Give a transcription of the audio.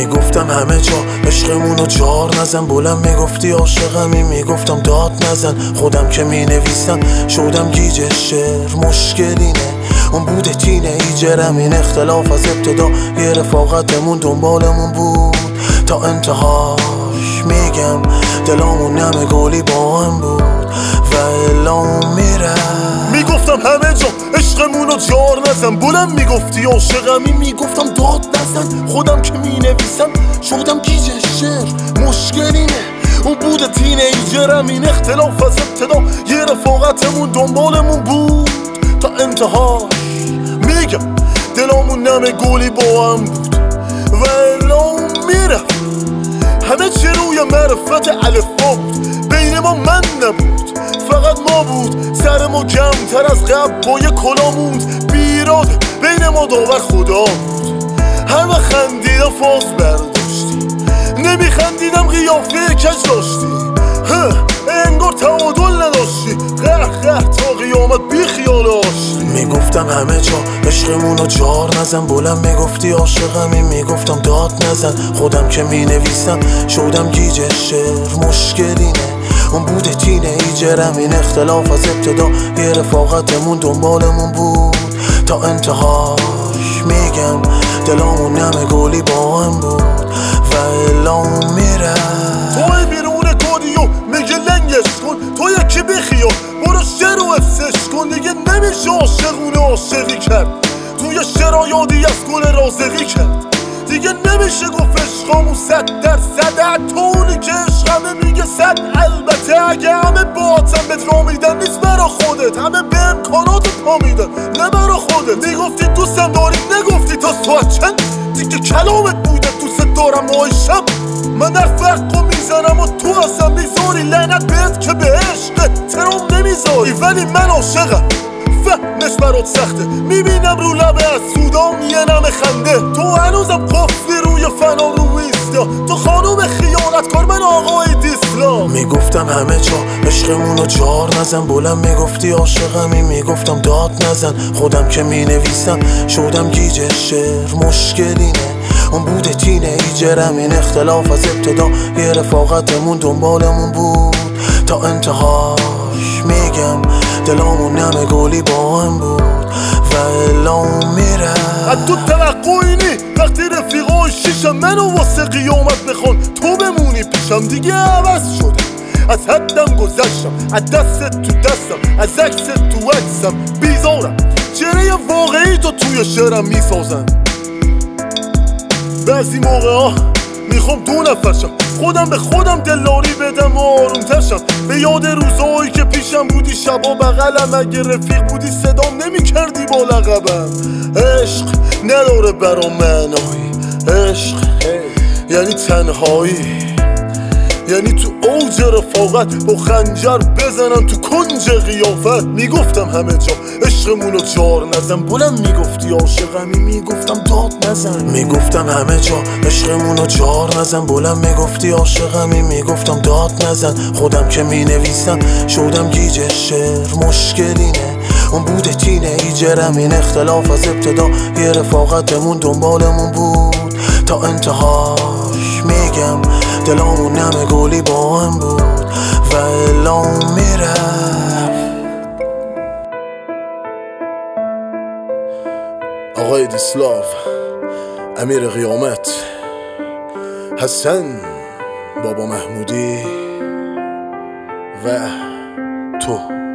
میگفتم همه جا عشقمونو جار نزن، بلند میگفتی عاشقمی، میگفتم داد نزن. خودم که مینویسم شدم گیج شعر، مشکلی نه اون بود تینیجرم. این اختلاف از ابتدا یه رفاقتمون دنبالمون بود تا انتهاش. میگم دلامون نمه گلی با هم بود و الان میرم. میگفتم همه جا عشقمونو جار نزن، بلند میگفتی عاشقمی، میگفتم داد نزن. خودم که مینویسم شدم گیج شعر، مشکلی نه اون بود تینیجرم. این اختلاف از ابتدا یه رفاقتمون دنبالمون بود تا انتهاش. میگم دلامون نمه گلی با هم بود و الان میرم. همه چی روی معرفت الفبا بود، بین ما من نبود فقط ما بود. سر ما کمتر از قبل با یه کلا موند، بیراده بین ما داور خدا بود. همه خندیدم فاز برداشتی، نمیخندیدم قیافه کج داشتی. انگار تعادل نداشتی، قهر تا قیامت بی خیال آشتی. میگفتم همه جا عشقمونو جار نزن، بلند میگفتی عاشقمی، میگفتم داد نزن. خودم که مینویسم شدم گیج شعر، مشکلی نه اون بود تینیجرم. این اختلاف از ابتدا یه رفاقتمون دنبالمون بود تا انتهاش. میگم دلامون نمه گلی با هم بود و الان میرم. توی بیرون کودیو میگه لنگش کن، تو یکی بخیال برو شعر و افسش کن. دیگه نمیشه عاشقونه عاشقی کرد، توی شعر یادی از گل رازقی کرد. دیگه نمیشه گفت عشقامون 100%، تو اونی که عشقمه میگه 100. البته اگه همه باعتم بهت را میدن نیست برا خودت، همه به امکانات پا میدن نه برا خودت. میگفتی دوستم داری، نگفتی تا ساعت چند. دیگه کلامت بوده دوست دارم آیشم. من در فرقو میزنم و تو اصلا میذاری، لعنت بهت که به عشقت ترام نمیذاری. ولی من عاشقم فهمش برات سخته، میبینم رو لبه از سودام یه نم خنده. تو هنوزم قفلی روی فنا رو ایستا، تو خانوم خیانتکار من آقای دیسلام. میگفتم همه جا عشقمونو جار نزن، بلند میگفتی عاشقمی، میگفتم داد نزن. خودم که مینویسم شدم گیج شعر، مشکلی نه اون بود تینیجرم. این اختلاف از ابتدا یه رفاقتمون دنبالمون بود تا انتهاش. میگم دلامون نمه گلی با هم بود و الان میرم. از تو توقعی نی وقتی رفیقای شیشم منو واسه قیامت بخون، تو بمونی پیشم. دیگه عوض شدم، از حدم گذشتم، از دستت تو دستم، از عکست تو عکسم. بیزارم چهره واقعی تو توی شعرم میسازن. بعضی موقع ها میخوام دو نفرشم، خودم به خودم دلاری بدم و آروم ترشم. به یاد روزایی که پیشم بودی شبا بغلم، اگه رفیق بودی صدام نمیکردی با لقبم. عشق نداره برا معنایی، عشق یعنی تنهایی، یعنی تو اوج رفاقت با خنجر بزنم تو کنج قیافت. میگفتم همه جا عشقمونو جار نزن، بلند میگفتی عاشقمی، میگفتم داد نزن. میگفتم همه جا عشقمونو جار نزن، بلند میگفتی عاشقمی، میگفتم داد نزن. خودم که مینویسم شدم گیج شعر، مشکلی نه اون بود تینیجرم. این اختلاف از ابتدا یه رفاقتمون دنبالمون بود تا انتهاش. میگم دلامون نمه گلی با هم بود و الان میرم. آقای دیسلاو، امیر قیامت، حسن، بابا محمودی و تو.